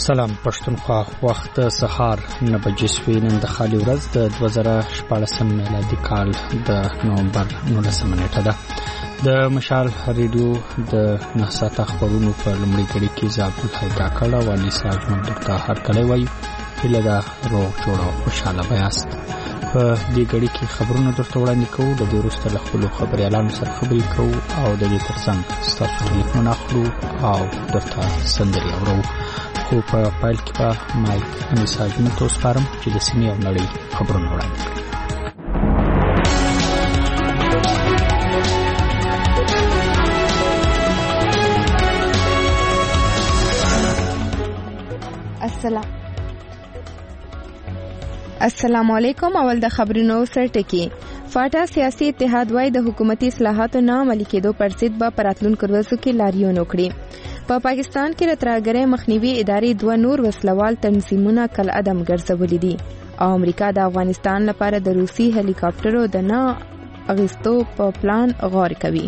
سلام پښتونخوا وخت سهار 9 بجې شوې نن د خالي ورځ د 2014 میلادي کال د نومبر 19 نیټه ده. د مشال ریډیو د 9 ساعته خبرونو په لومړي کړي کې زابل پیدا کړه والی صاحب موږ ته هر کله وایي هله دا روغ جوړ او خوشاله بیاست. په دې کړي کې خبرونه درته وړاندې کوو، د دې وروسته له خپلو خبريالانو سره خبرې کوو او د دې ترڅنګ ستاسو ټلیفون اخلو او درته سندرې اورو. خو په پایل کې په مایک میساج مو تاسو فارم چې د سیمې او نړۍ خبرونه وړاندې کړي. السلام علیکم. اول د خبرونو سرټکی. فاټا سیاسي اتحاد وايي د حکومتي اصلاحاتو نه عملي کېدو پر ضد به پراتلونکو ورځو کې لاریون وکړي. په پاکستان کې د ترهګرۍ مخنیوي ادارې 2 نور وسلوال تنظیمونه کل عدم ګرځولي دي او امریکا د افغانستان لپاره د روسي هلی کاپټرو د نه اغوستو په پلان غور کوي.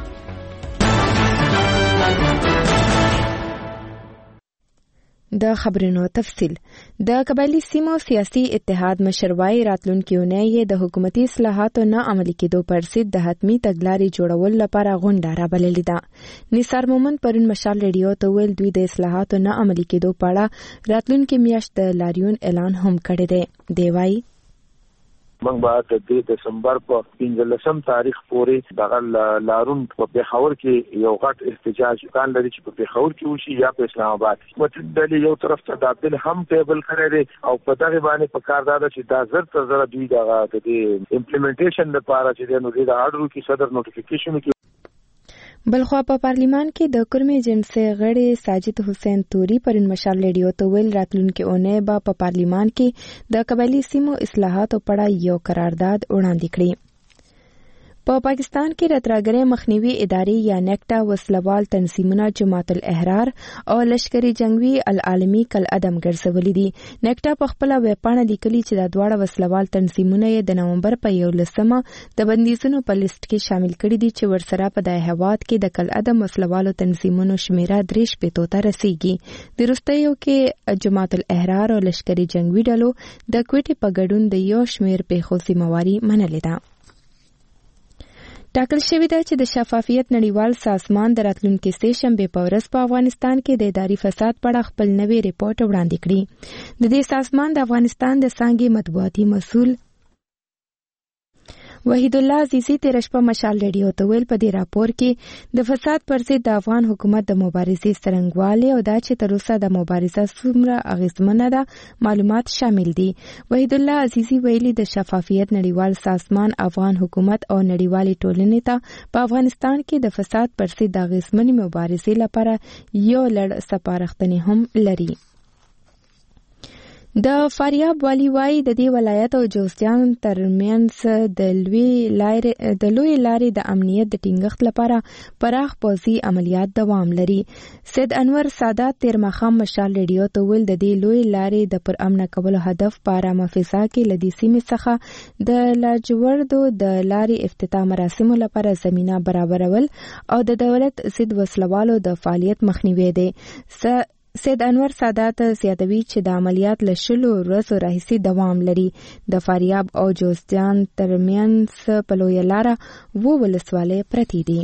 د خبرونو تفصیل. د قبایلی سیمو سیاسي اتحاد مشروعي راتلونکي اونۍ د حکومتي اصلاحاتو نه عملي کېدو پر ضد د حتمي تګلارې جوړول لپاره غونډه رابللې ده. نثار مومن پرون مشال ریډیو ته ویل دوی د اصلاحاتو نه عملي کېدو په اړه راتلونکي میاشت د لاریون اعلان هم کړی دی. دی وايي موږ به د دسمبر په 15 تاریخ پورې د لارون په پیښور کې یو غټ احتجاج کان لري چې په پیښور کې وشي یا په اسلام آباد. متدل یو طرف ته د بل هم ټیبل کړی دی او په دغه باندې په کار دا چې دا زر دوی د امپلیمنټیشن لپاره چې د اورډر کې صدر نوټیفیکیشن کې. بلخوا په پارلیمان کې د کرمې جنسي غړي ساجد حسین توري پرون مشال ریډیو ته ویل راتلونکي اونۍ به په پارلیمان کې د قبایلی سیمو اصلاحاتو په اړه یو قرارداد وړاندې کړي. په پاکستان کې د ترهګرۍ مخنیوي ادارې یا نیکټا وسلوال تنظیمونه جماعت الاحرار او لشکري جنگي العالمي کل عدم ګرځولي دي. نیکټا په خپل ویبپاڼه لیکلي چې د دواړه وسلوال تنظیمونه د نومبر په 11مه د بندیزونو په لیست کې شامل کړي دي چې ورسره په د هواد کې د کل عدم وسلوالو تنظیمونو شمیره 3 ته رسیږي. د وروستیو کې جماعت الاحرار او لشکري جنگي ډلو د کوټې په ګډون د یو شمیر پیښو ذمہواری منلې ده. ټاکل شوې ده چې د شفافیت نړیوال سازمان د راتلونکي سه شنبه په ورځ په افغانستان کې د اداري فساد په اړه خپل نوی ریپورت وړاندې کړي. د دې سازمان د افغانستان د څانګې مطبوعاتي مسؤل وحید الله عزیزی تیر شپه مشال ریډیو ته ویل په دې راپور کې د فساد پر ضد د افغان حکومت د مبارزې څرنګوالی او دا چې تر اوسه د مبارزه څومره اغیزمنه ده معلومات شامل دي. وحید الله عزیزی ویلي د شفافیت نړیوال سازمان افغان حکومت او نړیوالې ټولنې ته په افغانستان کې د فساد پر ضد د اغیزمنې مبارزې لپاره یو لړ سپارښتنې هم لري. د فاریاب والی وايي د دې ولایت او جوزجان ترمنځ د لوی لارې د امنیت د ټینګښت لپاره پراخ پوځي عملیات دوام لري. سید انور سادات تیر ماښام مشال ریډیو ته ویل د دې لوی لارې د پر امن کولو هدف په آرامه فضا کې له دې سیمې څخه د لاجوردو د لارې افتتاح مراسمو لپاره زمینه برابرول او د دولت ضد وسلوالو د فعالیت مخنیوی دی. سید انور سادات زیاتوي چې د عملیات له 20 ورځو راهیسې دوام لري. د فاریاب او جوزجان ترمنځ په لویه لاره 2 ولسوالۍ پرتې دي.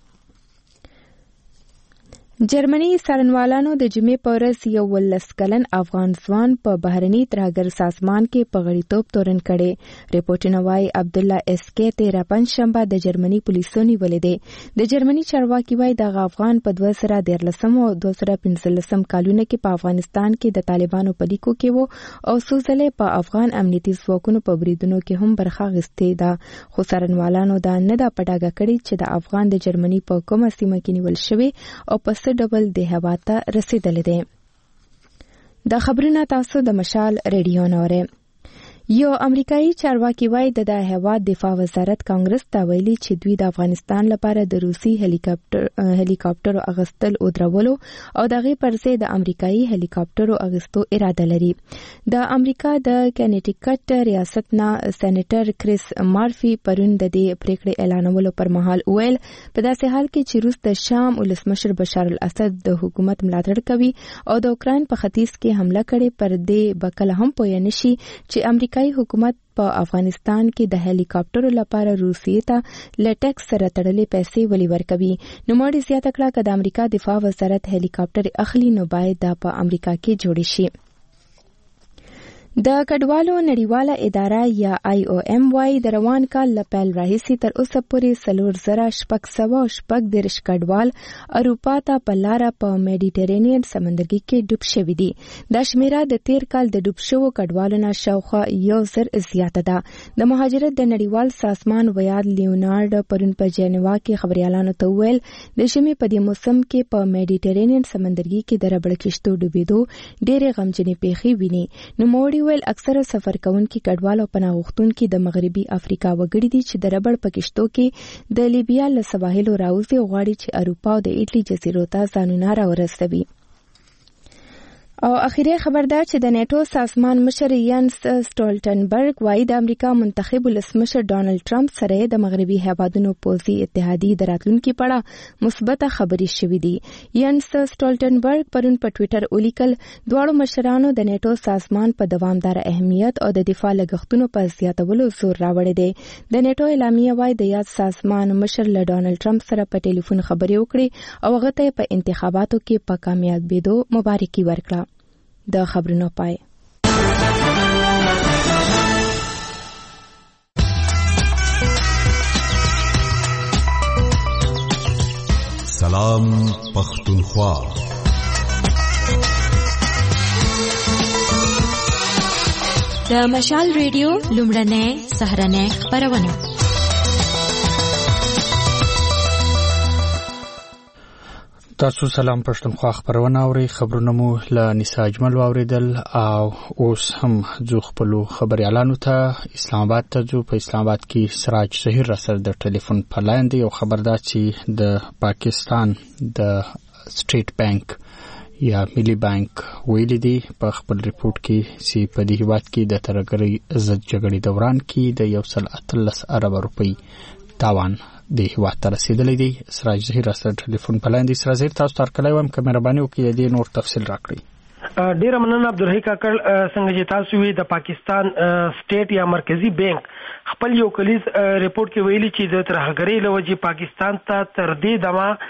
جرمني څارنوالانو د جمعې په ورځ 11 کلن افغان ځوان په بهرني ترهګر سازمان کې په غړیتوب تورن کړي. ریپورتونه وايي عبدالله اس کې 13 پنځشنبه د جرمني پولیسو نیولې دي. د جرمني چارواکي وايي د افغان په 2013 او 2015 کلونو کې په افغانستان کې د طالبانو په لیکو کې وو او څو ځله په افغان امنیتي ځواکونو په بریدونو کې هم برخه اخیستې ده. خو څارنوالانو دا نه دا پټاګه کړې چې د افغان د جرمني په کومه سیمه کې نیول شوی او په ډبل د هوا ته رسیدلې ده. د خبرونه تاسو د مشال ریډیو نوره. یو امریکایي چارواکي وایي د هیواد دفاع وزارت کانګرس ته ویلي چې دوی د افغانستان لپاره د روسي هلیکاپټرو اغستل او درولو او دغه پرځای د امریکایي هلیکاپټرو اغستو اراده لري. د امریکا د کینیټیکټ ریاست نه سېنیټر کریس مارفي پرون د دې پریکړې اعلانولو پر مهال ویل په داسې حال کې چې روس د شام ولسمشر بشار الاسد د حکومت ملاتړ کوي او د اوکراین په ختیځ کې حمله کړې پر دې بکل هم پوه نشي چې امریکایي حکومت په افغانستان کې د هلیکاپټرو لپاره روسیې ته له ټیکس سره تړلې پیسې ولې ورکوي. نوموړي زیاته کړه چې د امریکا دفاع وزارت هلیکاپټر اخلي نو باید دا په امریکا کې جوړ شي. د کډوالو نړیواله اداره یا IOM وايي د روان کال له پیل راهیسې تر اوسه پورې 4,640 کډوال اروپا ته په لاره په میډیټرینین سمندرګي کې ډوب شوي دي. دا شمیره د تیر کال د ډوب شوو کډوالو نه شاوخوا 1,000 زیاته ده. د مهاجرت د نړیوال سازمان ویاد لیونارډ پرون په جنیوا کې خبريالانو ته ویل د ژمي په دې موسم کې په میډیټرینین سمندرګي کې د ربړ کشتو ډوبېدو ډېرې غمجنې پیښې ویني. نوموړي ویل اکثره سفر کوونکي کډوال او پناه غوښتونکي د مغربي افریقا وګړي دي چې د ربړ په کشتو کې د لیبیا له سواحلو راوځي او غواړي چې اروپا او د ایټلی جزیرو ته ځانونه راورسوي. او اخیری خبر دا چې د نیټو سازمان مشر ینس سټولټنبرګ وايي د امریکا منتخب ولسمشر ډانلډ ټرمپ سره د مغربي هیوادونو پوځي اتحادیې د راتلونکي په اړه مثبت خبرې شوې دي. ینس سټولټنبرګ پرون په ټوئیټر ولیکل دواړو مشرانو د نیټو سازمان په دوامدار اهمیت او د دفاع لګښتونو په زیاتولو زور راوړی دی. د نیټو اعلامیه وايي د یاد سازمان مشر له ډانلډ ټرمپ سره په ټلیفون خبرې وکړې او هغه ته په انتخاباتو کې په کامیابیدو مبارکي ورکړه. د خبرونو پای. سلام پختونخوا. د مشال ریډیو لومړنۍ سهرنۍ خبرونه. تاسو سلام پښتونخوا خبرونه اوري. خبرونه مو له نساء اجمل اوریدل او اوس هم ځو خپل خبريالانو ته اسلام آباد ته ځو. په اسلام آباد کې سراج ظهیر رسل د ټلیفون په لاین دی او خبردار چې د پاکستان د سټیټ بانک یا ملي بانک ویلي دی په خپل ریپورت کې چې په دې هیواد کې د ترګری ضد جګړې دوران کې د 1.13 ارب روپۍ تاوان د هیواد ته رسیدلې دي. سراج ظهیر سره ټلیفون په لاندې. سراج ظهیر تاسو ته کله وایم چې مهرباني وکړئ دې نور تفصیل راکړئ. ډیر مننه عبدالحی کاکړ. څنګه چې تاسو وی د پاکستان سټیټ یا مرکزی بانک خپل یو کلیز ریپورت کې ویلي چې د ترهګرۍ لوجې پاکستان ته تر دې دمه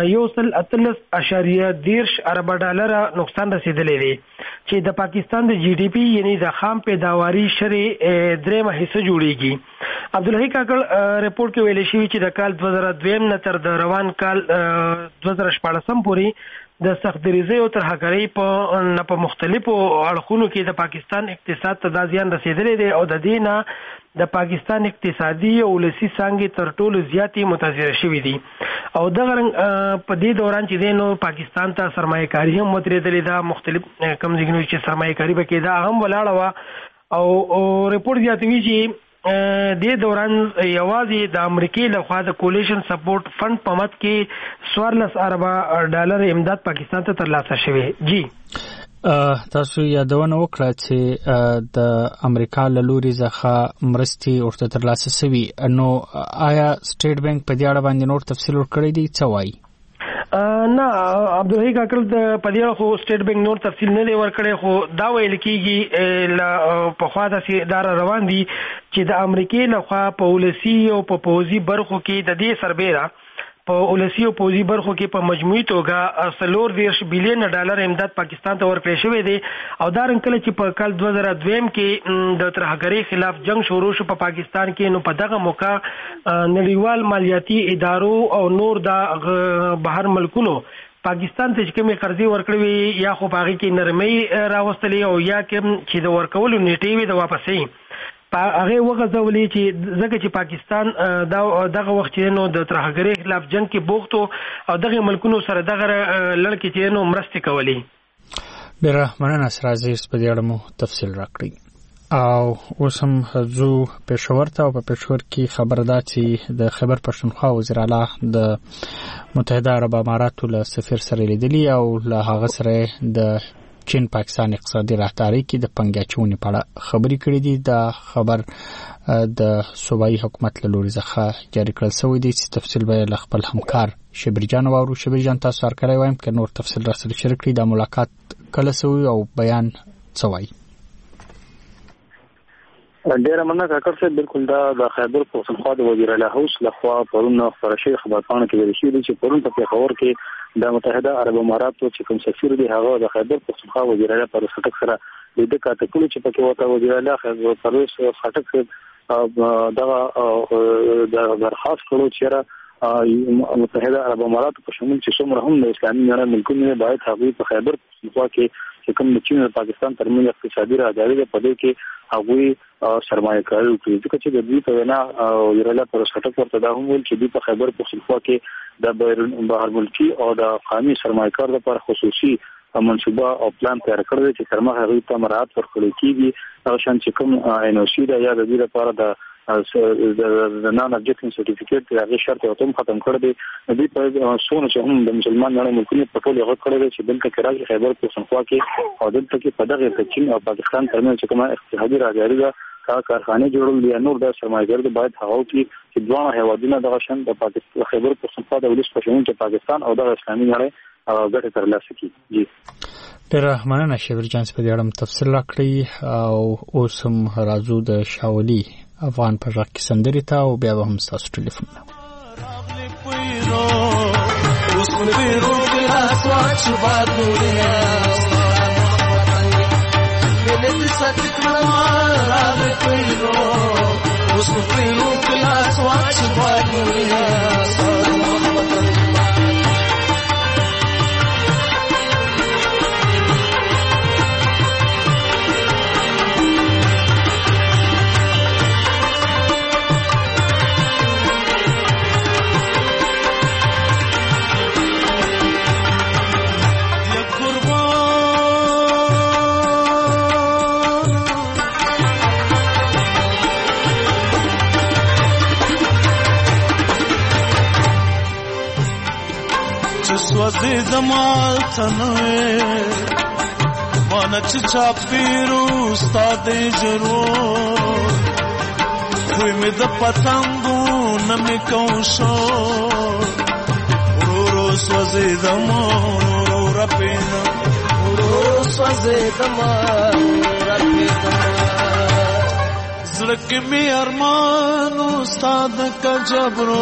1.13 ارب ډالر نقصان رسیدلی دی چې د پاکستان د جی ډی پی یعنی د خام پیداواري شرې 3 حصہ جوړیږي. عبدالحی کاکړ ریپورت کې ویل شوی چې د کال 2002 نه تر د روان کال 2014 پورې د سختدریزۍ او ترهګرۍ په مختلفو اړخونو کې د پاکستان اقتصاد ته زیان رسیدلی دی او د دې نه د پاکستان اقتصادي او ولسي څانګې تر ټولو زیاتې متاثر شوې دي او دغه په دې دوران چې دینو پاکستان ته سرمایه‌کاري هم متریدلې ده. مختلف کم ځایونو چې سرمایه‌کاري وکړي دا هم ولاړه و او ریپورت زیاتوي چې د دوران یوازې د امریکای لخوا د کولیشن سپورټ فند په مت کې 14 ارب ډالر امداد پاکستان ته ترلاسه شوی. جی تاسو یادونه وکړه چې د امریکا له لوري څخه مرستي ورته ترلاسه شوی. نو آیا سټیټ بانک په دې اړه باندې نور تفصیل ورکړی دی څه وایي؟ نه عبدالحی کاکړ د پدې خو سټیټ بانک نور تفصیل نه دی ورکړی خو دا ویل کیږي په خوا د اداره روان دي چې د امریکای لخوا په ولسی او په پوزي برخو کې د دې سربېره په ولسی او پوزي برخو کې په مجموعي توګه 40 بلین ډالر امداد پاکستان ته ورکړی شوی دی او دا رنګله چې په کال 2002 کې د ترهګرۍ خلاف جنگ شروع شو په پاکستان کې نو په دغه موقع نړیوال مالیاتي ادارو او نور د بهر ملکونو پاکستان ته کومې قرضې ورکړې یا خو باغی کې نرمۍ راوستلې او یا چې د ورکولو نیټې وي د واپسې هغه وغځولې چې ځکه چې پاکستان دغه وخت نو د ترهګرۍ خلاف جنگ کې بوختو او دغه ملکونو سره دغه لړکې چې نو مرستې کولې. ډیره مننه سراج ظهیر په دې اړه مو تفصیل راکړئ. او اوس هم زو پېښور ته او په پېښور کې خبر ده چې د خیبر پښتونخوا وزیر اعلی د متحده عرب اماراتو له سفیر سره لیدلی او له هغه سره د چین پاکستان اقتصادي راهداري کې د پنګاچونې په اړه خبرې کړې دي. دا خبر د صوبایي حکومت له لوري څخه جاری کړل شوی دی چې تفصیل به له خپل همکار شبرجان واورو. شبرجان تاسو سره کړی وایم که نور تفصیل را سره شریک کړئ. د ملاقات کله شوی او بیان څه وایي؟ ډیره مننه کاکړ صاحب. بالکل دا د خیبر پښتونخوا د وزیر اعلی هوس لخوا پرون فرشي خبرپاڼه کې ویل شوی چې پرون په پېښور کې د متحده عرب اماراتو چې کوم سفیر دی هغه د خیبر پښتونخوا وزیر اعلی پر خټک سره د دې کاته کولو چې پکې وته وزیر اعلی خیبر پرویز خټک دا درخواست کړو چې متحده عرب اماراتو په شمول چې څومره هم د اسلامي نړۍ ملکونه باید هغوی په خیبر پښتونخوا کې چې کوم د چین او پاکستان ترمنځ اقتصادي راهداري ده په دې کې هغوی سرمایه کاري وکړي. ځکه چې د دوی په وینا وزیر پر سټک ورته دا هم ویل چې دوی په خیبر پښتونخوا کې د بهر ملکی او د قومي سرمایه کار لپاره خصوصي منصوبه او پلان تیار کړی چې تر مخه هغوی ته مراعات ورکړل کېږي. هغه شان چې کوم NOC ده یا د دې لپاره د نان ابجیکشن سرټیفیکیټ هغه شرط او تم ختم کړی دی. د دې په سونه چې هم د مسلمان نړۍ ملکونه په ټول هغه کړی دی چې دلته کې راځي خیبر پښتونخوا کې او دلته کې په دغه چین او پاکستان ترمنځ چې کومه اقتصادي راهداري ده کارخانه جوړول دي نور د سرمایه‌ګر د باید هغه چې دوه هیوادونه دغه شان د پاکستان خیبر پښتونخوا د ولس په شمول کې پاکستان او د اسلامي نړۍ ګټه ترلاسه کړي. جی ډیره مننه شبرجان په دې اړه تفصیل راکړی او اوس هم راځو د شاولي افغان په ځکه سندري ته او بیا هم تاسو ټلیفون اوس په ورو کې لاسواچ بادونه ملت ستکړه راغلی پیرو اوس په ورو کې لاسواچ بادونه سوځي زمال تنوي مانا چې چاپیرو ستاد ضرور وي مې د پتنګو نمې کوشو ورو سوځي زمال رپینا ورو سوځي زمال رپینا زړه کې مې ارمان استاد کا جبرو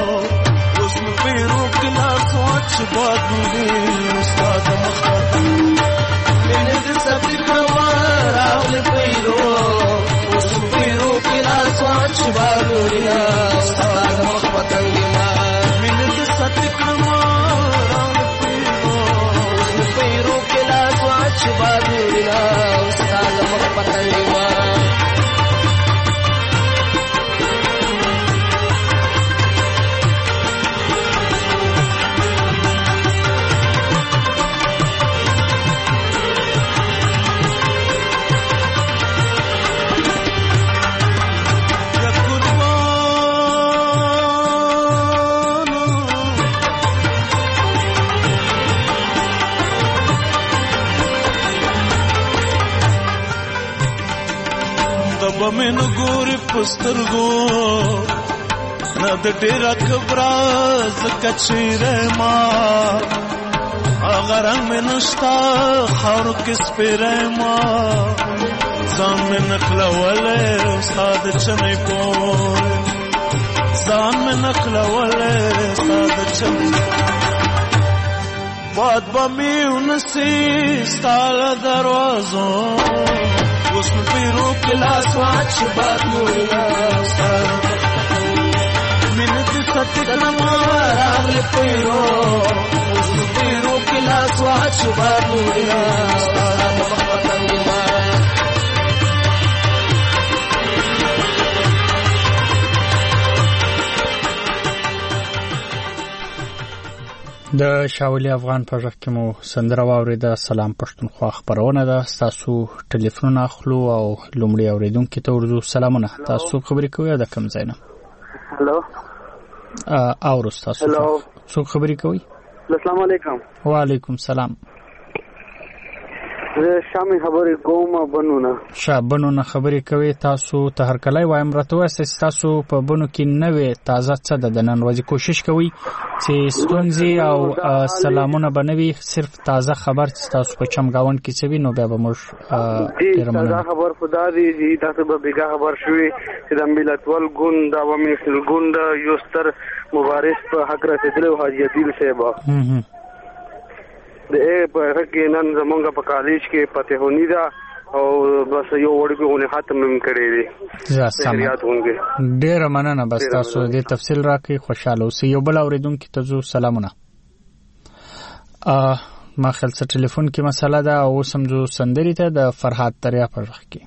پیرو کلا سوچ بادونه استاد مخاطب مینه دې سپی کمر راغلی پیرو اوس پیرو کلا سوچ بادونه استاد مخاطب مینه دې سپی کمر راغلی پیرو اوس پیرو کلا سوچ بادونه استاد مخاطب من ګوري پسترګو نه د ډېر کبره زکچره ما اگر من نشتا خور کس پیره ما ځان من نخلوله استاد چنه کو ځان من نخلوله استاد چنه باد بمی ونسی ستال دروازو اوس په پیرو کې لاس واچ بادونه مینه دې ستکړه راغلی پیرو اوس په پیرو کې لاس واچ بادونه د شاولي افغان په ژغ کې مو سندره واورېده. سلام پښتونخوا خبرونه ده. تاسو ټلیفون اخلو او لومړی اوریدونکو ته ورځو سلامونه. تاسو خبرې کوئ د کوم ځای نه؟ هلو او تاسو څوک خبرې کوئ؟ السلام علیکم. وعلیکم السلام. شامي خبرې کوم بنونه. شابنونه خبرې کوي. تاسو ته هر کله وایم راته واسه تاسو په بنو کې نوې تازه څه د نن ورځې کوشش کوي چې ستونزې او سلامونه بنوي، صرف تازه خبر تاسو په چمګاون کې څه وي نو بیا به موږ تازه خبر خدا دې تاسو به بیګه خبر شوي چې د ملت ول ګوند او ملت ګوند یو ستر مبارز په حق رسیدلو حاجی عادل صاحب د په هغه کې نن زمونږ په کالج کې فتحونی دا او بس یو وړګونه ختم هم کړی دی. زه سم ډیر مننه. بس تاسو دې تفصیل راکړئ. خوشاله اوسئ. یو بل اوریدونکو ته زو سلامونه. ما خپل ټلیفون کې مسله ده او سمجو سندري ته د فرحات دریا پر وخت کې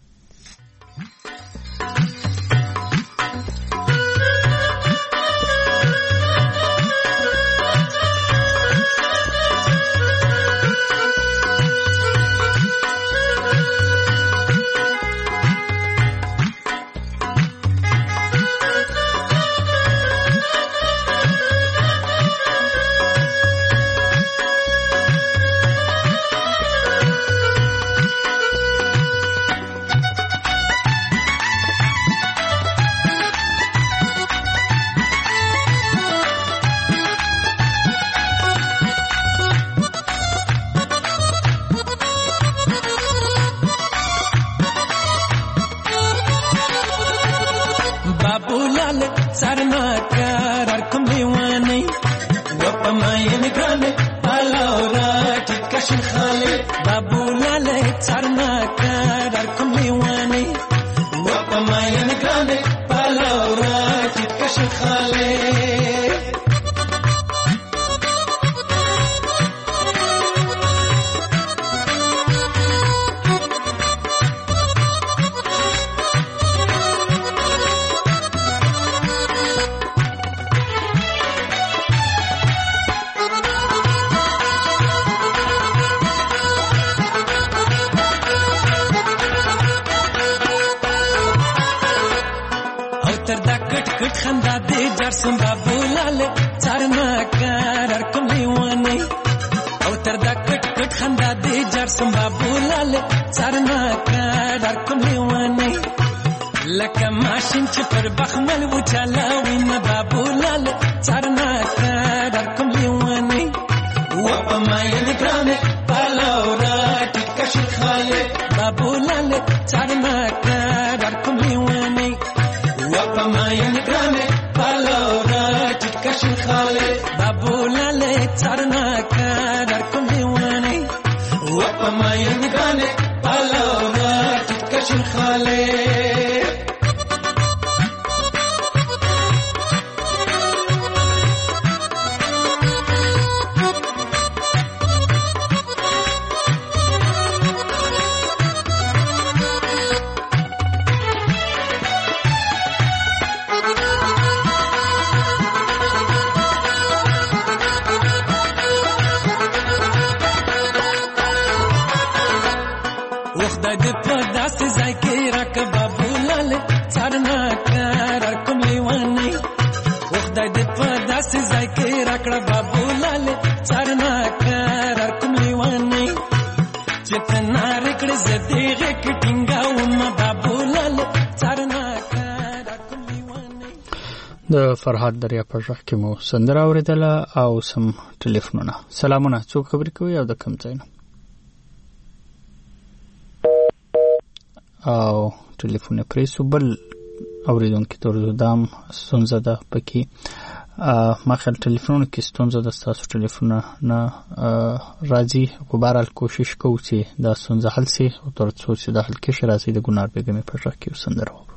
د فرحات دریا په ژغ کې مو سندره اوریدله او سم ټلیفونونه. سلامونه. څوک خبرې کوي او د کوم ځای نه؟ او ټلیفون پریسو بل اوریدونکو ته ورځو دام ستونزه ده پکې. ما خپل ټلیفون کې ستونزه ده. تاسو ټلیفون نه راځي. غبارال کوشش کوو چې دا ستونزه حل شي او تر څو چې د حل کې شي راځي د ګنار بیګمې په ژغ کې سندره وو.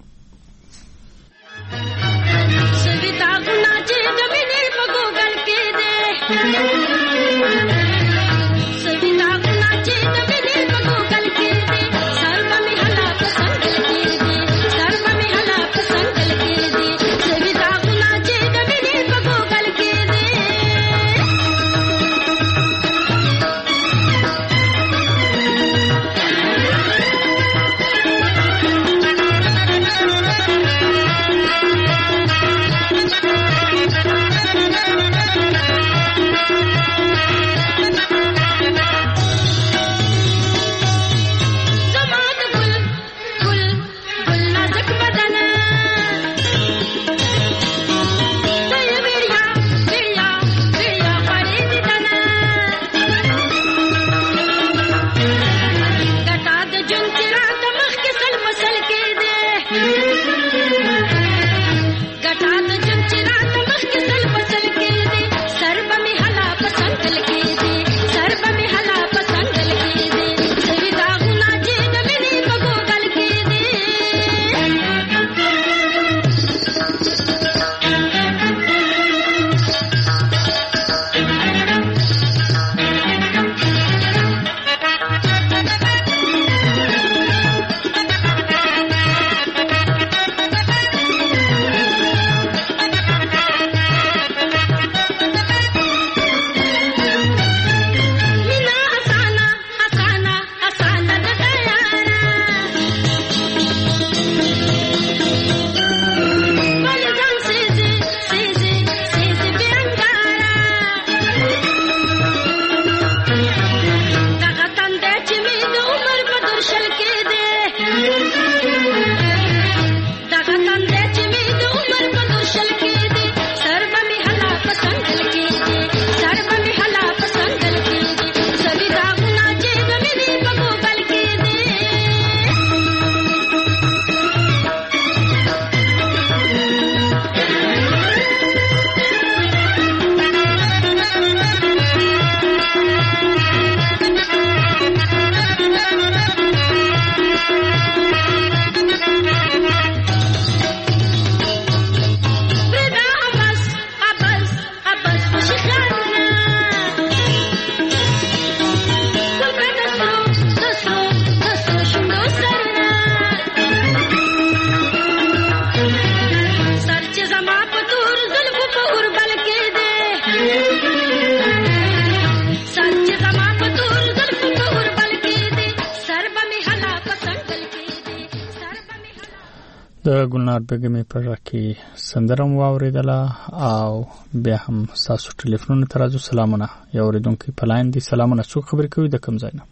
د ګلنار بیګم په راکې سندرم واوریدله او بیا هم تاسو ټلیفون ته راځو. سلامونه یو اوریدونکو په لاین دي. سلامونه، څوک خبرې کوي د کوم ځای نه؟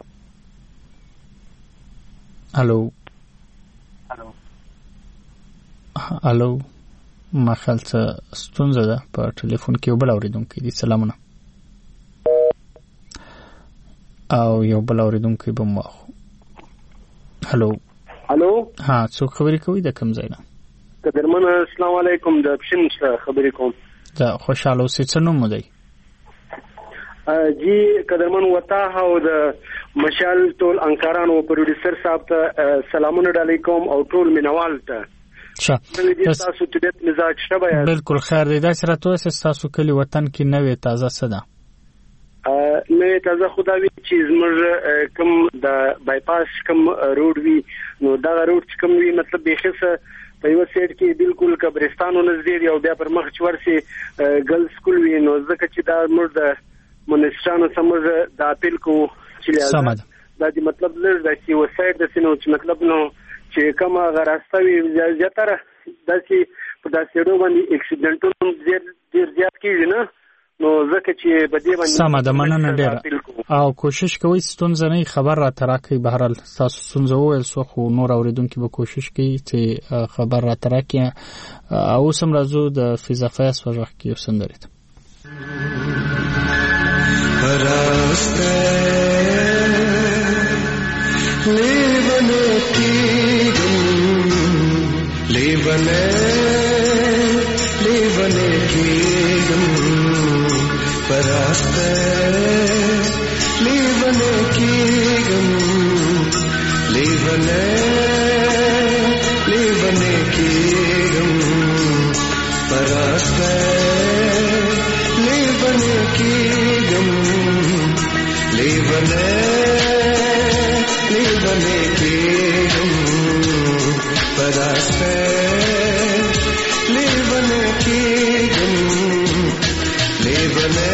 الو الو ما خیال څه ستونزه ده په ټلیفون کې. یو بل اوریدونکو دي. سلامونه. او یو بل اوریدونکو به مو الو الو ها، څوک خبرې کوي د کوم ځای نه؟ قدرمن السلام علیکم، د پښین خبرې کوم. دا خوشاله اوسې. څه نوم دی؟ جی قدرمن وتا او د مشال ټول انکارانو پروډوسر صاحب ته سلامونه علیکم او ټول مینوال ته. تاسو طبیعت مزاج شبه؟ بالکل خیر دی. دا سره تاسو کلی وطن کې نوې تازه څه ده؟ نه تازه خدای چې زموږ کوم د بایپاس کوم روډ وی نو دا روډ کوم وی مطلب به خصه په یو سایډ کې بالکل قبرستانو نزدې او بیا پر مخ چورسي ګل سکول وی نو ځکه چې دا موږ د منسترانو سمج د اپیل کو چې دا د مطلب لږ د سی و سایډ د سينو چې مطلب نو چې کوم غراسته وی زیاتره د سی په داسې ډول باندې اکسیډنټونو ډیر زیات کیږي نه نو ځکه چې بده باندې سم ده. مننه ډیر او کوشش کوي ستونزه نه خبر را تراکي. بهرال تاسو ستونزه ویل سو خو نور اوریدونکو به کوشش کوي چې خبر را تراکي. او سم راځو د فیزافاس وجه کې وسندرت راسته لیونه کیږم پراسته لیونه کیږم لیونه کیږم پراسته لیونه کیږم لیونه کیږم پراسته لیونه کیږم لیونه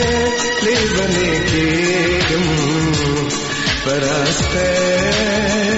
کیږم پراسته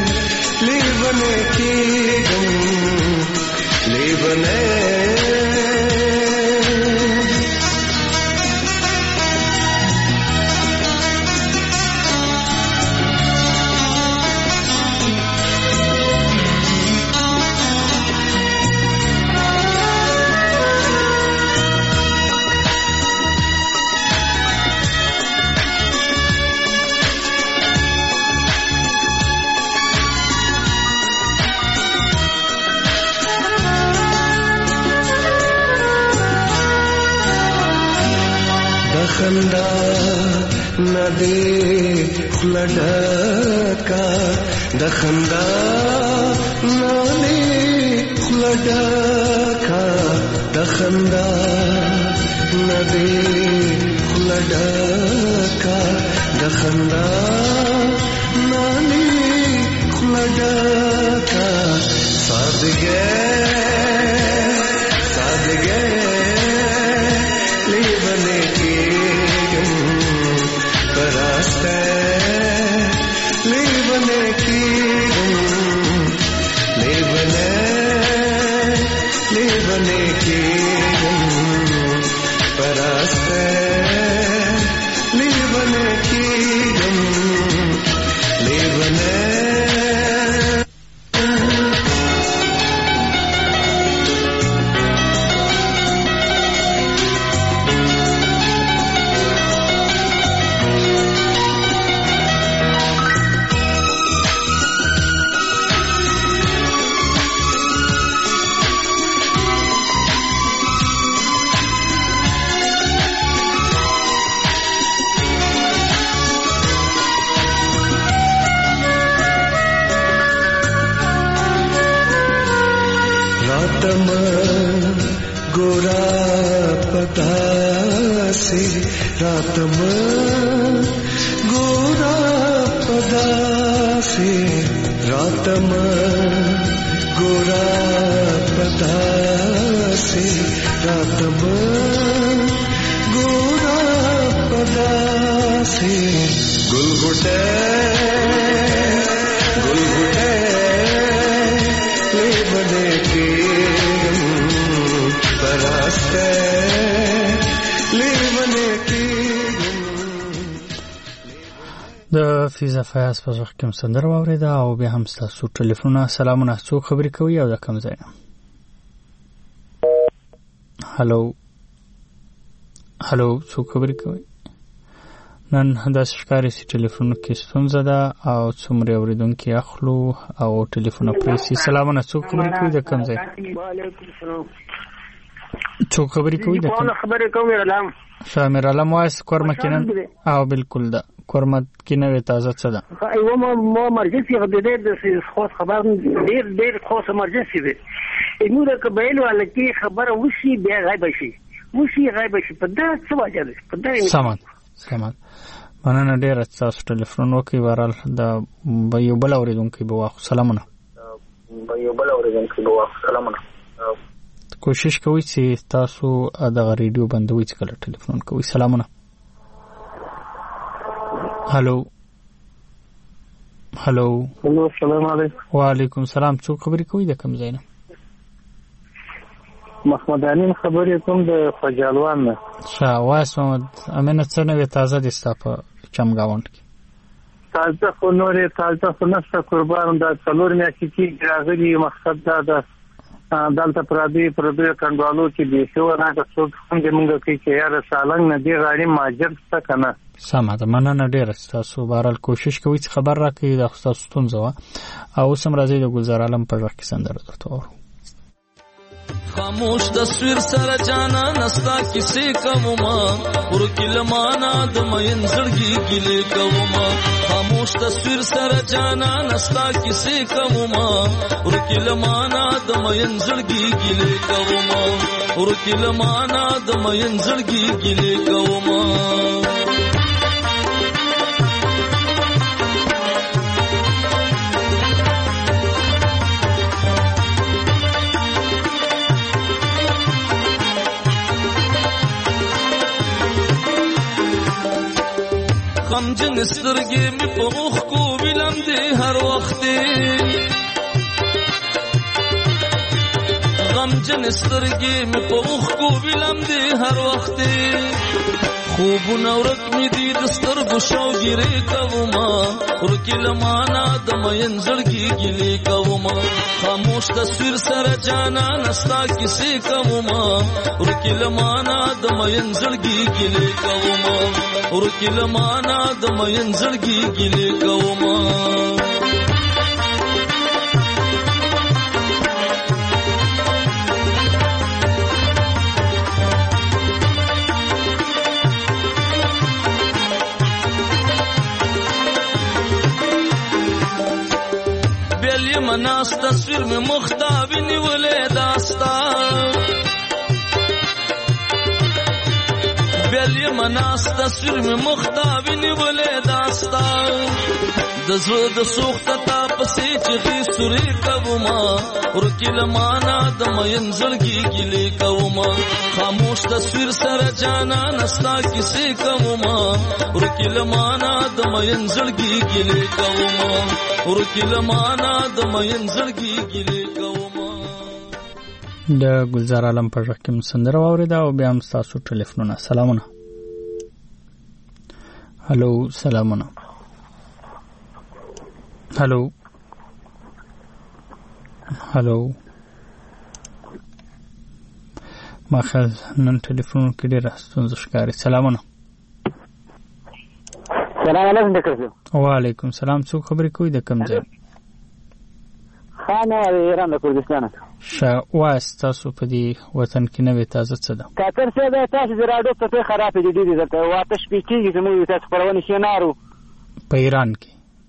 خندا ندې خلډکا د خندا ندې خلډکا د خندا ندې خلډکا د خندا ندې خلډکا سادګې لیبنے کی پراستے لیبنے کی لیبنے کی پراستے لیبنے کی لیبنے गोरा पता से रातम गोरा पदा से रातम गोरा पदा से रातम गोरा पदा से गुलगुटे ले बने के د فیضا فیاض په وخت کې سندره واوریده او بیا هم تاسو ټلیفونونه سلامونه څوک خبرې کوي او د کوم ځای نه هالو څوک خبرې کوي نن د ښکاري سي ټلیفون کې ستونزه ده او څومره اوریدونکو اخلو او ټلیفون پریسي سلامونه څوک خبرې کوي د کوم ځای وعلیکم السلام څوک خبرې کوي د کوم خبرې کوي علام شامر علم وایس کورمه کینن او بالکل ده کورمه کینه تازه څه ده ایو ما مرجسی غدې د خاص خبر ډیر خاص مرجسی دی نو د قبایل ولکه خبر وشي بیا غیب شي په دا څه وجه ده په دا سامان مننه ډیر تاسو ټلیفون وکي ورال د یو بل اوریدونکو به واخ سلامونه کوشش کوئ چې تاسو د ریډیو بندوي چې کله ټلیفون کوئ سلامونه هالو السلام علیکم وعلیکم السلام څوک خبرې کوي د کوم ځای نه محمد امین خبرې کوم د فجالوان نه وایس محمد امین څه نوې تازه دي ستا په چمګاوند کې تازه خو نشته قربان د څلور میاشتې کې راغلي مقصد دا ده دلته پردي کنډوالو کې به شو نه د څوک څنګه موږ کې چې یاره سالنګ نه دی غاړي ماجر څه کنه سمه ده مننه ډیر تاسو بهرال کوشش کوئ چې خبر راکړئ د تاسو ستونزه او سم راځي د ګلزار عالم په وخت کې سندره درته خاموش تصویر سره جانا نستا کسی کوما ورکلمانا د مین زړګي ګلې کوما خاموش تصویر سره جانا نستا کسی کوما ورکلمانا د مین زړګي ګلې کوما ورکلمانا د مین زړګي ګلې کوما غمجن سترګې مې په مخ کو ویلم دې هر وخت غمجن سترګې مې په مخ کو ویلم دې هر وخت خوبونه ورک مې دي د سترګو شوګیرې کوما ورکلمانا د مین زړګي ګلې کوما خاموش تصویر سره جانا نستا کیسې کوما ورکلمانا د مین زړګي ګلې کوما ورکلمانا د مین زړګي ګلې کوما مناس تصویر میں مختابی نیولے داستا بیلی مناس تصویر میں مختابی نیولے داستا دزو دسوخت تا پسی چخی سوری کبوما رکی لمانا دمین زلگی گلی کبوما خاموش تصویر سر جانا نستا کسی کبوما رکی لمانا دمین زلگی گلی کبوما رکی لمانا دمین زلگی گلی کبوما. د گلزار عالم په ژغ کې سندره واورېده او بیا هم ستاسو ټلیفونونه. سلامونه. هلو سلامونه. هلو هلو ما خیال نن ټلیفون کې ډېره ستونزه ښکاري. سلامونه. سلام علیکم ډاکټر صاحب. وعلیکم سلام. څوک خبرې کوي د کوم ځای؟ خانه ایران د کردستان. ښه وایه ستاسو په دې وطن کې نوې تازه څه ده؟ ډاکټر صاحب تاسو د راډیو څپې خرابې دي ډېرې درته واته شپې کېږي زموږ تاسو خپرونې شینارو په ایران کې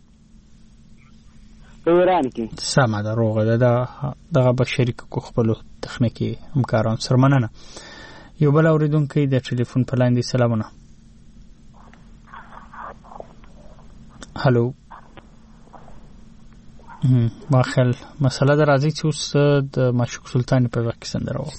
ایران کې سمه ده روغه ده دغه به شریک کو خپلو تخنیکي همکاران سره مننه. یو بل اورېدونکی د ټلیفون په لاین دی. سلامونه. هلو ما خیال مسله ده راځي چې اوس د معشوق سلطاني په وخت کې سندره وه.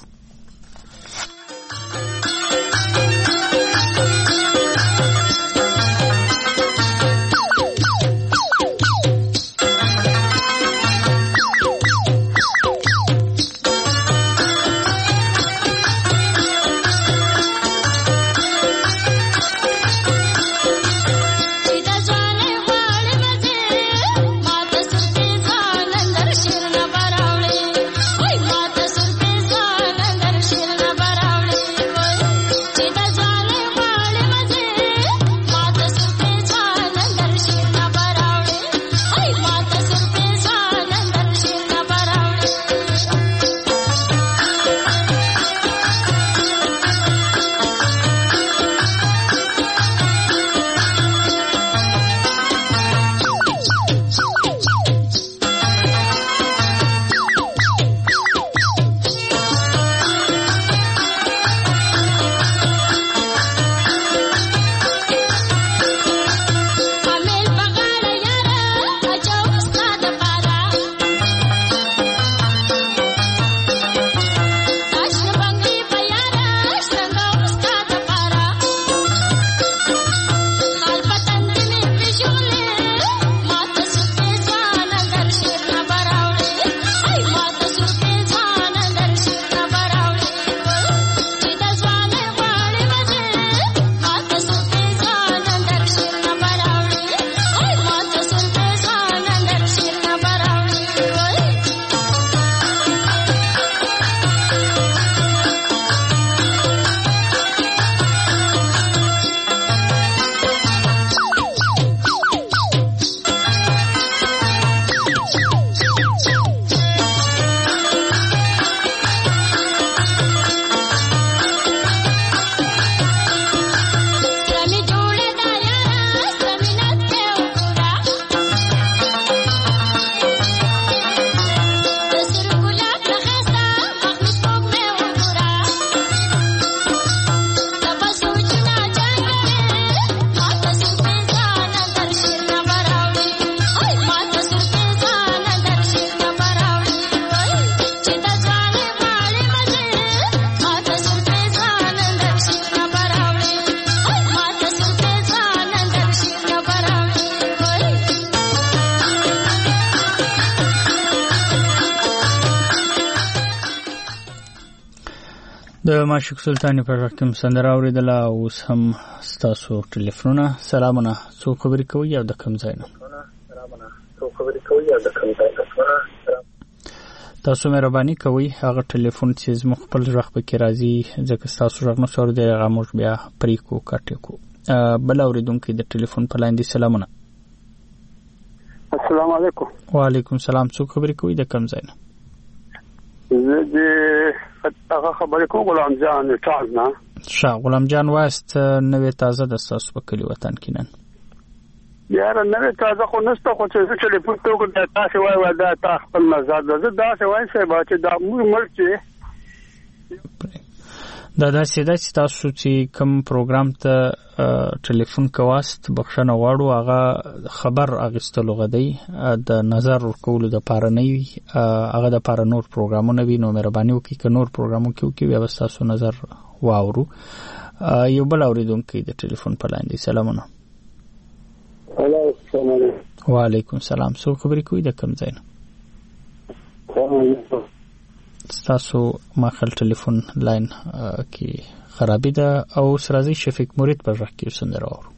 د معشوق سلطاني په وخت کې سندره اوریدله. اوس هم ستاسو ټلیفونونه. سلامونه. څوک خبرې کوي او د کوم ځای نه؟ تاسو مهرباني کوئ هغه ټلیفون چې زموږ خپل غږ پکې راځي ځکه ستاسو غږ نو سور دی هغه موږ بیا پرې کو کاټې کو. بل اوریدونکي د ټلیفون په لاین دی. سلامونه. السلام علیکم. وعلیکم سلام. څوک خبرې کوي د کوم ځای نه؟ زه د هغه خبرې کوم غلام جان ټاز نه. ښه غلام جان وایست نوې تازه د ستاسو په کلي وطن کې نن؟ بیا نه تازه خو نسته خو چې ټلیفون ته وکړه تاسو وایي دا تا خپل نظر ده دا څه وایي چې دا موږ چې دا چې تاسو چې کوم پروګرام ته ټلیفون کواست بخښنه غواړو هغه خبر اغستلو غدي د نظر ورکولو د پاره نه وي هغه د پاره نور پروګرامونه وي نو مهرباني وکړئ ک نور پروګرامو کې بیا تاسو نظر واورو یو بل اوریدونکو د ټلیفون په لاین دی سلامونه وعلیکم السلام سو خبرې کوي د کوم ځای نه تاسو ماخل ټلیفون لاین کې خرابې ده او سرازي شفیق مرید پر راکې وسندره اورو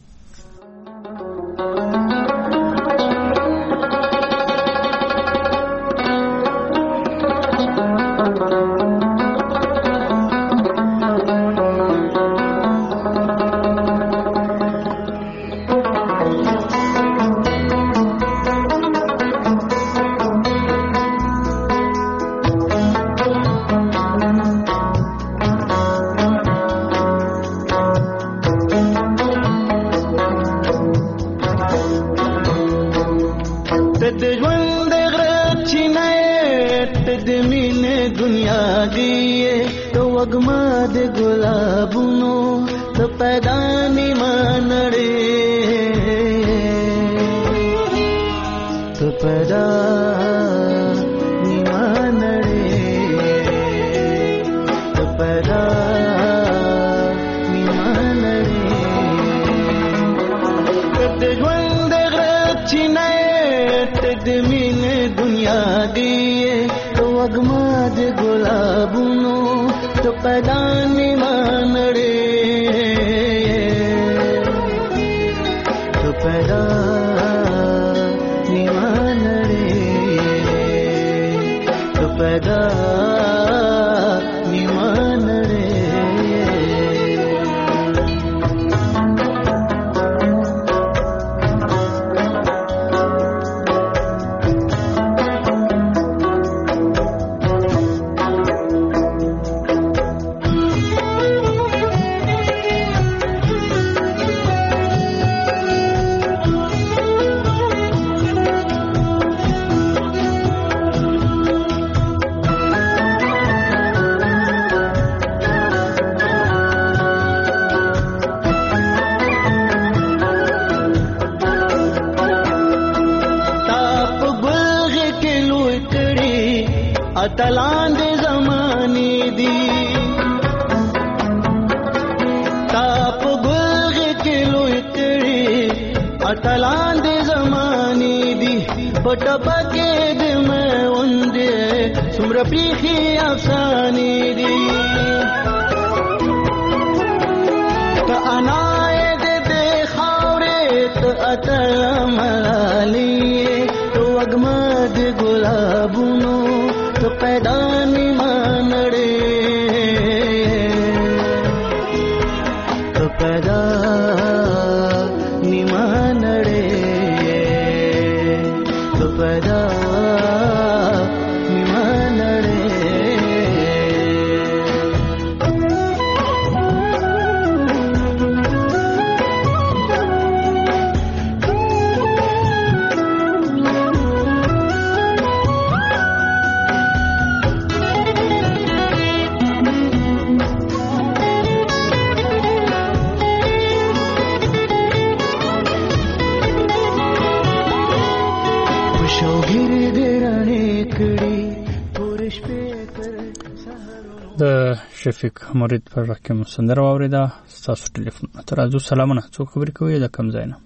شفیق مرید پر راکې مسندر واوریدا تاسو ټلیفون ترازو سلامونه څوک خبرې کوي د کم ځای نه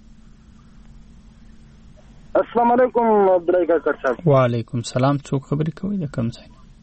السلام علیکم عبدالله کاکړ صاحب وعلیکم السلام څوک خبرې کوي د کم ځای نه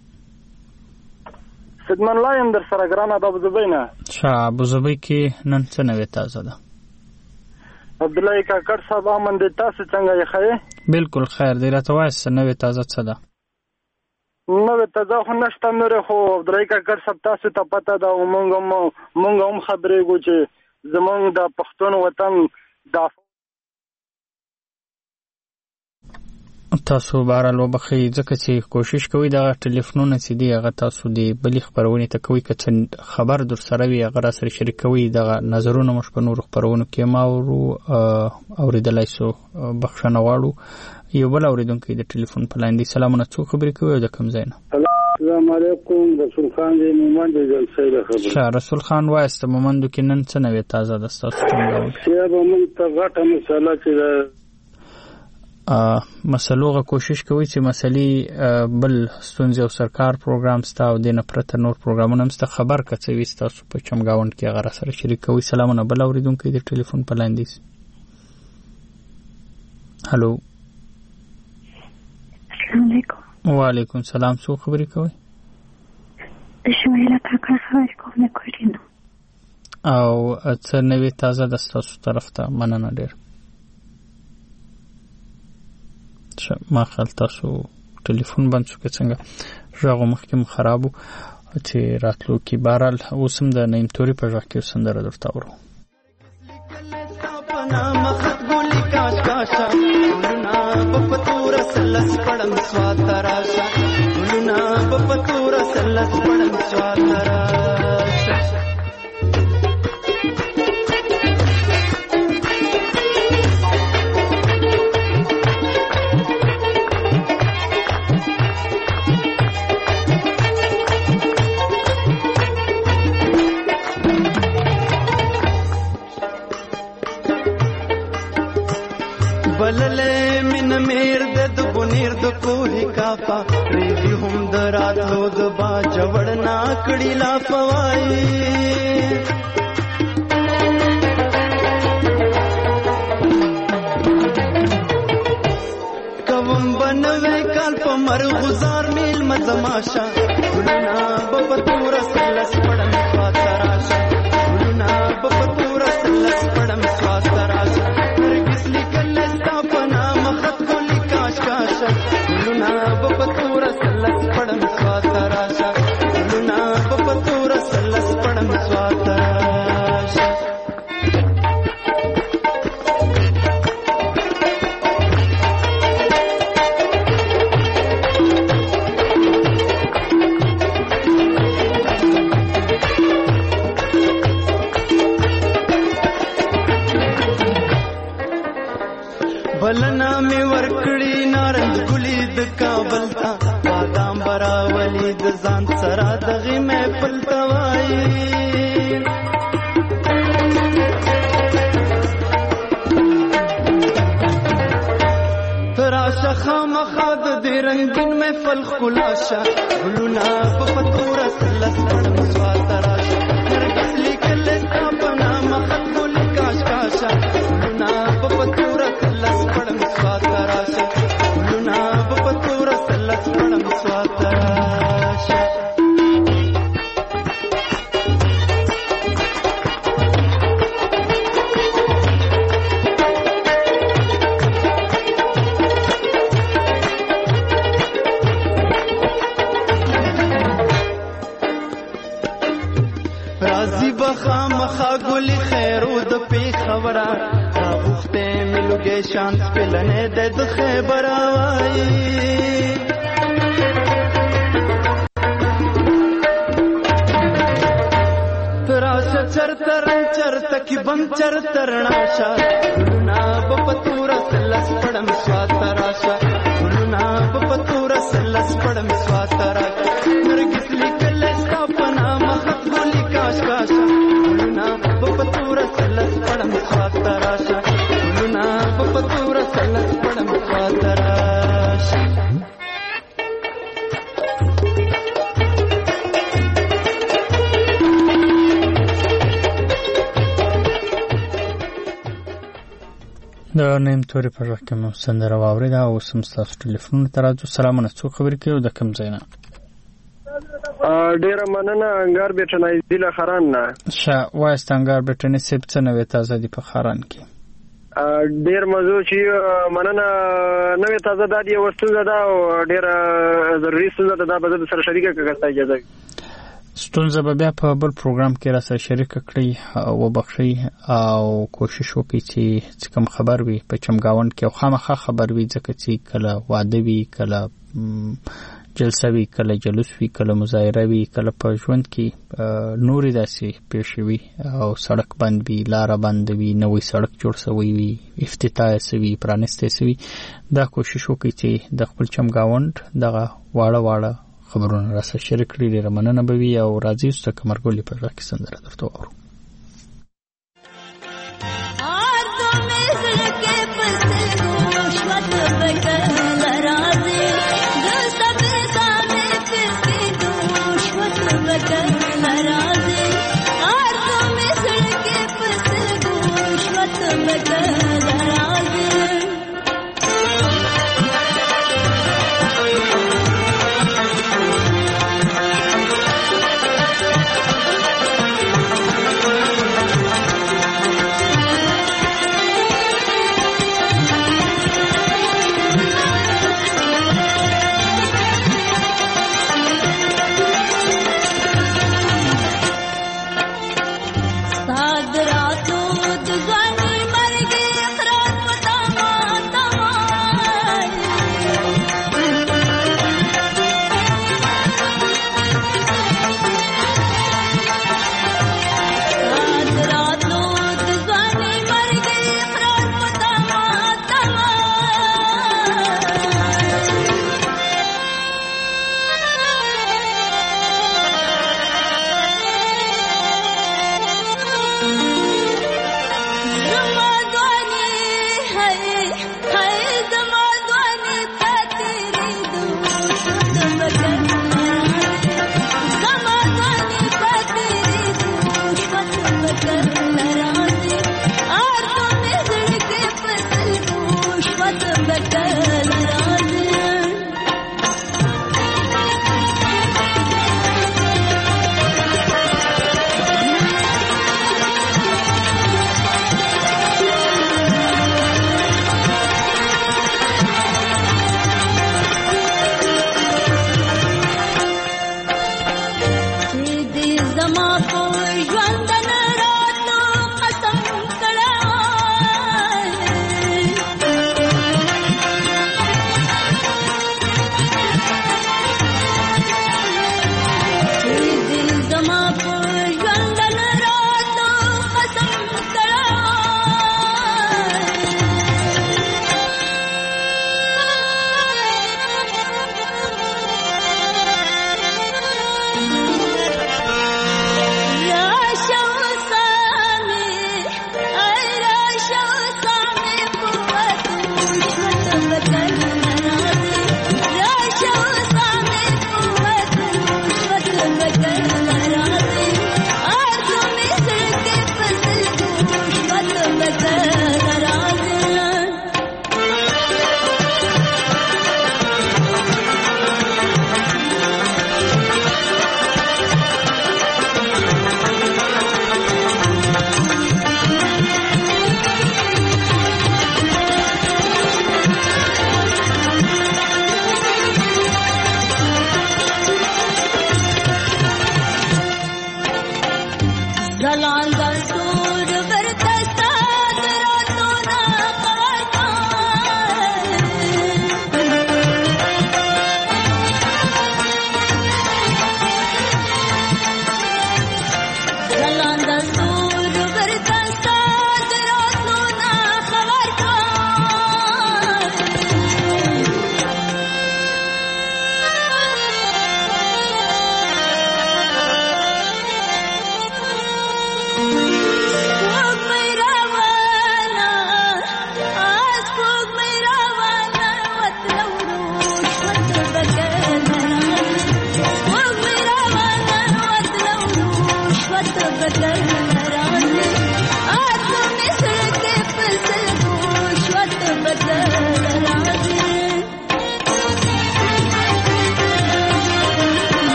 سدمن لایم در سره ګرانه د ابوظبی نه ابوظبی کې نن څه نوې تازه ده عبدالله کاکړ صاحب امن دې تاسو څنګه یې خیر بالکل خیر دی راته وایي څه نوې تازه څه ده نو ته خو نشته نور خو عبدالله کاکړ صاحب تاسو ته پته ده مونږ هم خبرېږو چې زمونږ د پښتون وطن تاسو بهرحال وبخي ځکه چې کوشش کوئ دغه ټلیفونونه چې دي هغه تاسو د بلې خپرونې ته کوئ که څه خبر در سره وي هغه راسره شریکوئ دغه نظرونه موږ په نورو خپرونو کې هم اورېدلی سو بخښنه غواړو. یو بل اورېدونکی د ټلیفون په لاین دی. سلامونه، څوک خبرې کوي او د کوم ځای نه؟ السلام علیکم، رسول خان دی مومند د جلسې د خبرې. ښه رسول خان وایست مومندو کې نن څه نوې تازه ده ستاسو څنګه؟ چې به موږ ته غټه مسله چې مسلوغه کوشش کوي چې مسلې بل ستونزې او سرکار پروګرام ستا او دینه پرته نور پروګرامونه هم ستا خبر کڅوي ستاسو په چمګاوند کې هغه سره شریکوي. سلامونه، بل اورېدونکی د ټلیفون په لاین دی. هلو، السلام علیکم. وعلیکم السلام، څوک خبرې کوي؟ شمیله کاکا خبرې کوم د کوټینو. او څه نوې تازه ده ستاسو طرف ته؟ مننه ډېر. ما خیال تاسو ټلیفون بند شو که څنګه غږ مخکې م خراب و چې راتلو کې. بهرحال اوس هم د نعیم توري په غږ کې سندره درته اورو. بللې من میر د بنیر د کوه کافا ریدي هم دراتو د با جوړ نا کړي لا فوای کوم بنوي کال په مر غزار میل مزماشا ګلنا بپتور سلس پړم سواتراشا ګلنا بپتور سلس پړم سواتراشا لونا بپتور سلس پړم سواتراشا لونا بپتور سلس پړم سواتراشا بلنا می ورکړی نارنج ګلی د کابل تا بادام براولی د ځان سره دغه مې پلتوای تراشه خامخا د دې رنگین مې فل خلاصه ګلونا په پتور سلس پړم سواتراشا هرګس لیکل ستا په نام خط ګل کاش کاشا ګلونا په پتور سلس پړم سواتراشا ګلونا په پتور سلس پړم سواتراشا رازی بخا مخا ګلی خیرو د پی خبره راغخته ملوګه شانس پلنې د خیبر وای تراشه چرترن چرتکی بم چرترناشا ګلونا بپتور سلس پړم سواتراشا ګلونا بپتور سلس پړم سواتراشا نرګس لیکل ستا پنا مخ ګلی کاش کاشا ګلونا بپتور سلس پړم سواتراشا ګلونا بپتور سلس پړم سواتراشا د نیم توري په غږ کې مو سندره واورېده او اوس هم ستاسو ټلیفونونو ته راځو. سلامونه، څوک خبرې کوي او د کوم ځای نه؟ ډیره مننه، انګار بیټنای دی له خران نه. ښه وایست انګار بیټنای صاحب، څه نوې تازه دي په خران کې؟ ډیر موضوع چې مننه نوې تازه ده یو ستونزه ده او ډیره ضروري ستونزه ده، دا به زه سره شریکه کړم اجازه. ستونزه به بیا په بل پروګرام کې را سره شریک کړئ او بخښئ او کوشش وکړئ چې کوم خبر وي په چمګاوند کې او خامخا خبر وي ځکه چې کله واده وي کله جلسه وي کله جلوس وي کله مظاهره وي کله په ژوند کې نورې داسې پیښ وي او سړک بند وي لاره بند وي نوې سړک جوړ شوی وي افتتاح شوی پرانسته شوی دا کوشش وکړئ چې د خپل چمګاوند دغه واړه خبرونه را سره شریک کړئ ډېره مننه به وي او راځي چې کمرګولې په ځای کې سندره درته واورو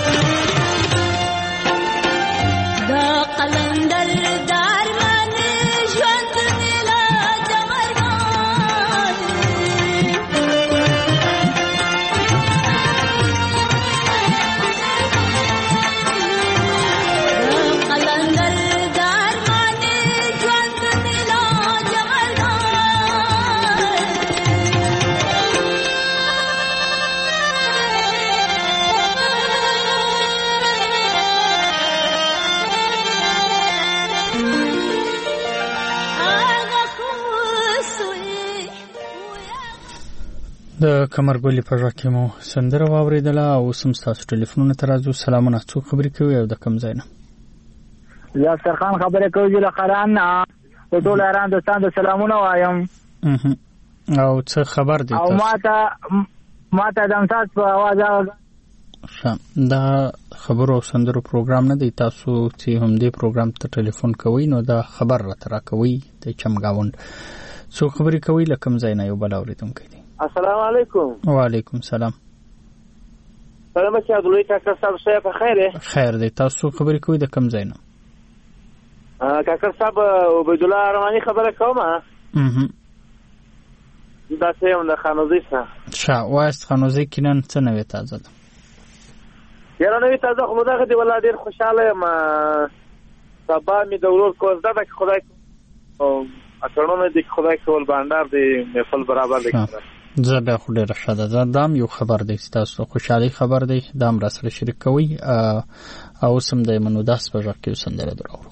قلندر دار منه د کمرګولي په ژغ مو سندره واوریدله او سم تاسو ټلیفونونه ته راځو. سلامونه، څوک خبرې کوي او د کوم ځای نه؟ زه سرخان خبرې کوم چې له خران نه د ټول ایران دوستان د سلامونه وایم. او څه خبر دی او ماته د امتاز په आवाज دا خبرو او سندرو پروګرام نه دی. تاسو چې هم دې پروګرام ته ټلیفون کوئ نو دا خبر راته راکوئ د چمګاوند. څوک خبرې کوي له کوم ځای نه؟ یو بل اورېدونکی دی. السلام علیکم. وعلیکم سلام. سلام چې عبدالله کاکر صاحب څه په خیره؟ خیر دی. تاسو خبرې کوئ د کوم ځای نه؟ کاکر صاحب عبید الله ارمانی خبره کومه. دا څه هم د خانوزي څخه وایست. خانوزي کې نن څه نوې تازه ده؟ یاره نوې تازه خو دغه دی والله ډېر خوشحاله یم. سبا مې د ورور کوزده ده که خدای اټرنونه دي که خدای کول بانډار دی محفل برابر دی. زه بیا خو ډېره ښه ده. دا هم یو خبر دی چې تاسو خوشحالي خبر دی. دا هم راسره شریک کوئ. او اوس هم د منوداس په ژغ کې یو سندره دراوړو.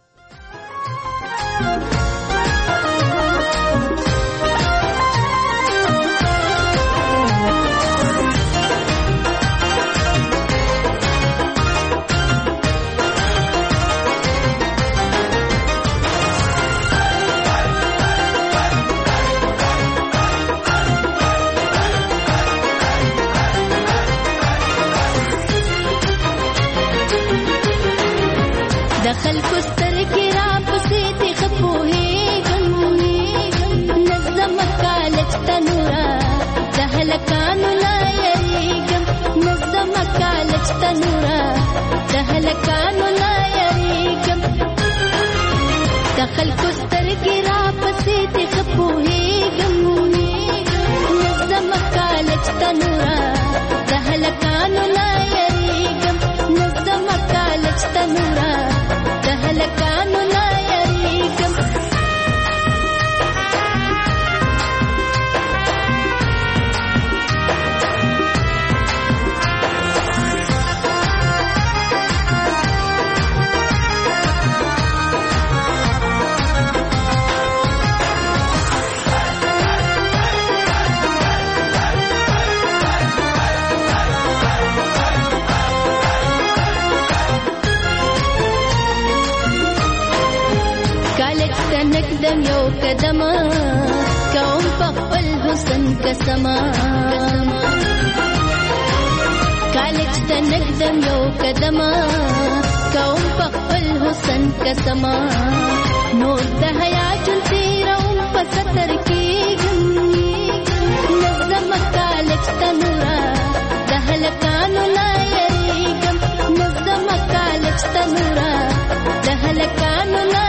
خلکو سترګې را پسې دې خپوهېږم نظم کالج تنورا د هلکانو لا یریږم نظم کالج تنورا د هلکانو لا یریږم د خلکو سترګې را پسې دې خپوهېږم نظم کالج تنورا د هلکانو لا یریږم نظم کالج تنورا لکانو لا یریږم نقدم یو قدم کوم په خپل حسن قسما کالج ته نقدم یو قدم کوم په خپل حسن قسما نور د حیا چون تیروم په ستر کېږم نظم کالج ته نورا د هلکانو لا یریږم نظم کالج ته نورا د هلکانو لا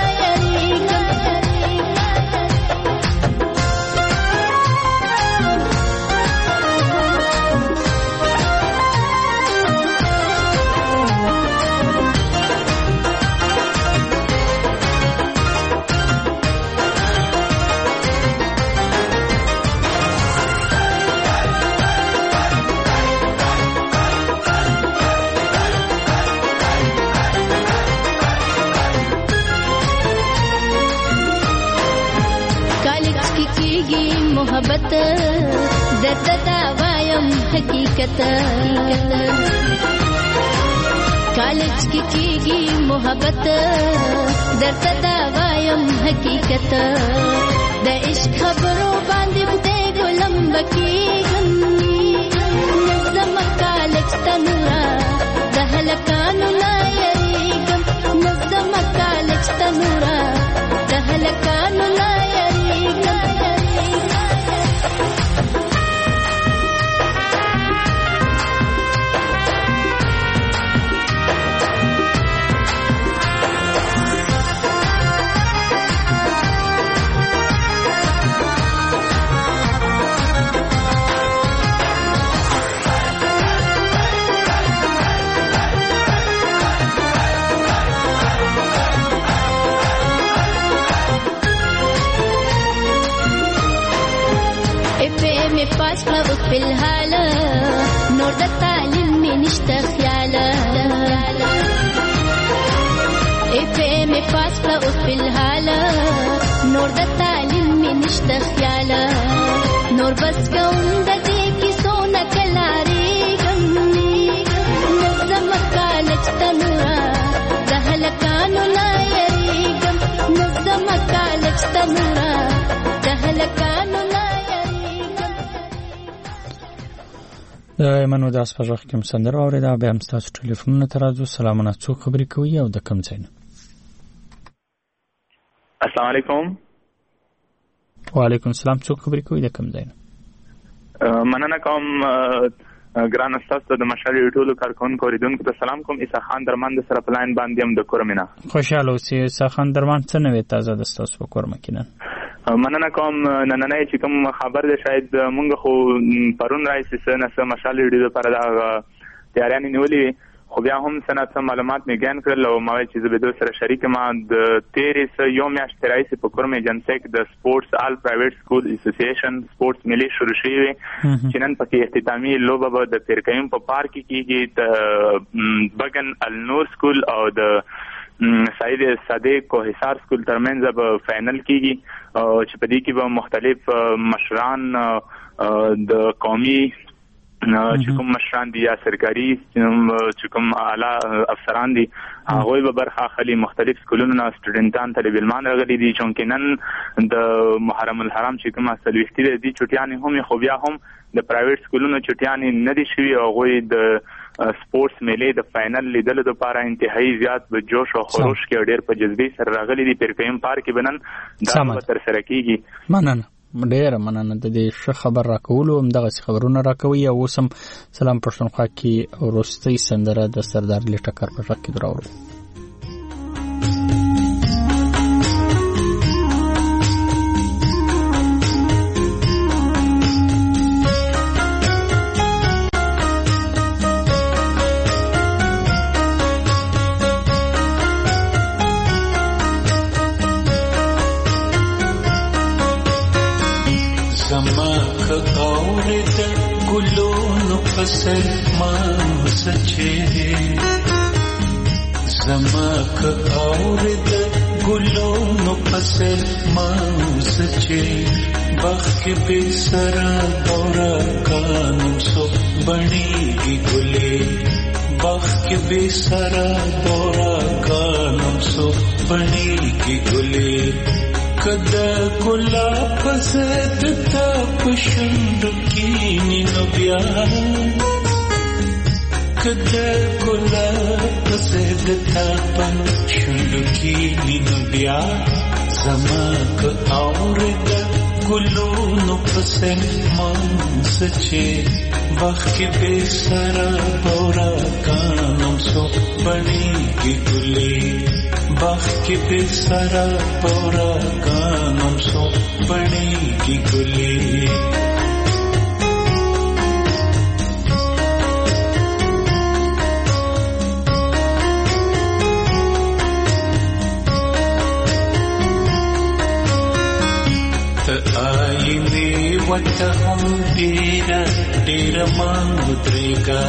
محبت دتا وایم حقیقت کالج کی کیږي محبت دتا وایم حقیقت د عشق خبرو باندې بده ګلم بکیږم نظم کالج تنورا د هلکانو لا یریږم نظم کالج تنورا د هلکانو لا پاس کړه اوس فلحال نور د تعلیم مې نشته خیال اف ام پاس کړه اوس فلحال نور د تعلیم مې نشته خیال نور بس کوم د نورا دهلکانو لا یریګم. د ایمن وداس په ژغ کې سندره اورېده. بیا هم ستاسو ټلیفونونه ته راځو. سلامونه، څوک خبرې کوي او د کوم ځای نه؟ السلام علیکم. وعلیکم السلام. څوک خبرې کوي د کوم ځای نه؟ مننه کوم ګران استاد د مشال ټولو کارکونکو اوریدونکو ته سلام کوم. عیسی خان درمان د سره پلاین باندې هم د کورمینا. خوشاله اوسئ. عیسی خان درمان څه نوې تازه د ستاسو په کور مکینن؟ مننه کوم. نننۍ چې کوم خبر ده شاید مونږ خو پرون راځي څه مشال ډیرو لپاره دا تیاریانې نیولې، خو بیا هم څه معلومات مې ګین کړل او ما چې زه به دوی سره شریک ما د تیرې یو میاشت راځي په کورمې جنسک د سپورتس آل پرایویټ سکول اسوسییشن سپورتس ملي شروع شوی چې نن پکې اختتامي لوبه به د پیرکیم په پارک کې کېږي. د بګن النور سکول او د سعید صادق کو حصار سکول ترمنځ به فائنل کېږي چې په دې کې به مختلف مشران د قومي چې کوم مشران دي یا سرکاري چې کوم اعلی افسران دي هغوی به برخه اخلي. مختلف سکولونو نه سټوډنټان طالب علمان راغلي دي چې نن د محرم الحرام چې کوم اصلويختي دي چټیانې هم خو بیا هم د پرایویټ سکولونو چټیانې نه دي شوي او هغوی د سپورتس میلې د فائنل لیدلو لپاره انتهایی زیات به جوش او خروش کې ډېر په جذبې سره راغلي دي. پیرکیم پارک کې بنن دا به ترسره کیږي. مننه، ډېره مننه د دې ښه خبر راکولو. همدغه خبرونه راکوي. او اوس هم سلام پښتونخوا کې وروستۍ سندره د سردار علي ټکر په غږ کې دراوړو. سلمان سچے زماک اورد گلون پسل مان سچے بخ بے سرا دورا کانم سو بنی گی گلے بخ بے سرا دورا کانم سو بنی گی گلے کدا گلا پسد تا پشند کی نبیا کدا گلا پسد تا پشند کی نبیا زماک اورد گلون پسن مان سچے بخ بے سرا بورا کانم سو بنی کی گلے بخ کے بے سارا پورا کانم سو بنے کی گلے آئینے وقت ہم ڈیرا ڈیرا مانگ اترے گا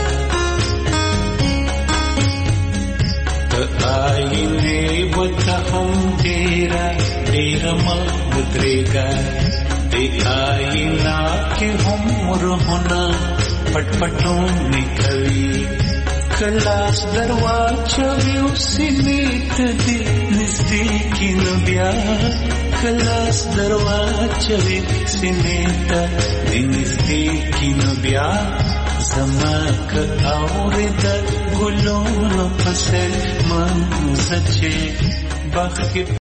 آئینے وقت ہم ڈیرا ڈیرا مانگ اترے گا دے آئینہ کے ہم رہنا پٹ پٹوں نکلی کلاس دروازہ اسی نیت دی نزدیکی نبیا کلاس دروازہ اسی نیت دی نزدیکی نبیا زماک اورد گلون پسل من سچے بخ